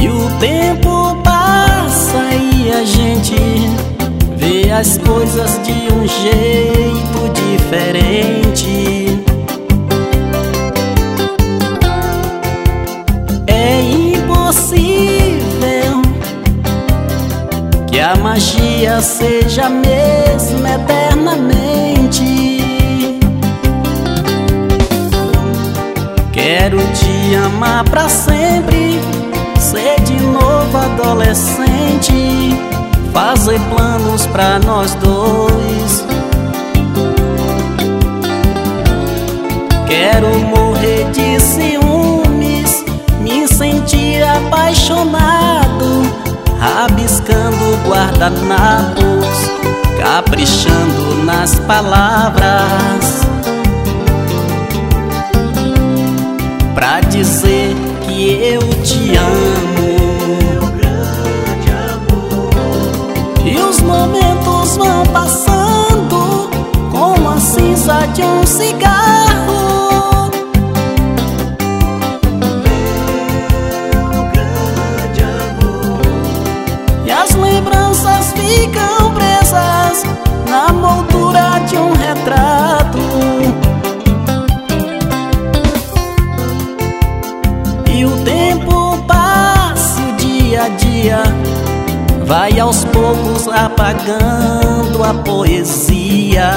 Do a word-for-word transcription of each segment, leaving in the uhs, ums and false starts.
E o tempo passa e a gente vê as coisas de um jeito diferente. É impossível que a magia seja a mesma eternamente. Quero te amar pra sempre, ser de novo adolescente, fazer planos pra nós dois. Quero morrer de ciúmes, me sentir apaixonado, rabiscando guardanapos, caprichando nas palavras, pra dizer que eu te amo. E os momentos vão passando como a cinza de um cigarro. Meu grande amor. E as lembranças ficam presas na moldura de um retrato. E o tempo passa, o dia a dia vai aos poucos apagando a poesia.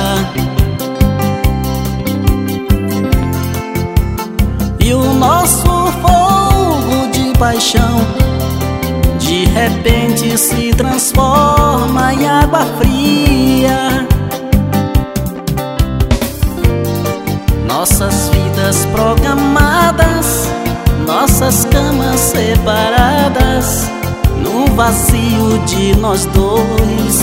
E o nosso fogo de paixão de repente se transforma em água fria. Nossas vidas programadas, nossas camas separadas, num vazio de nós dois.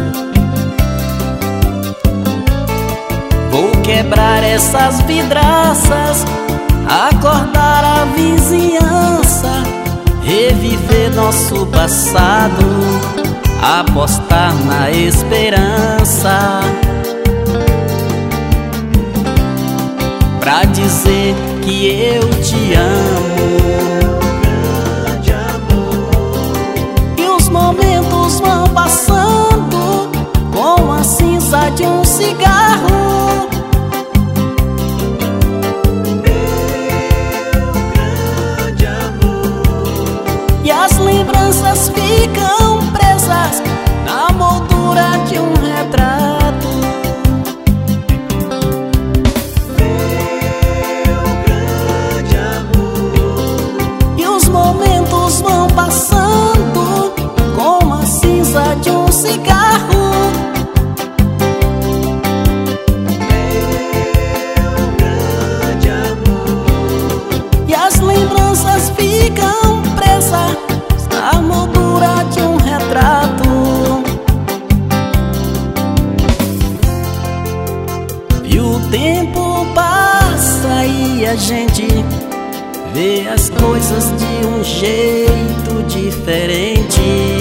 Vou quebrar essas vidraças, acordar a vizinhança, reviver nosso passado, apostar na esperança, pra dizer que eu te amo. Momentos vão passando com a cinza de um cigarro. Meu grande amor. E as lembranças ficam presas na moldura de um retrato. Meu grande amor. E os momentos vão passando como a cinza de um cigarro. Meu grande amor. E as lembranças ficam presas na moldura de um retrato. E o tempo passa e a gente vê as coisas de um jeito diferente.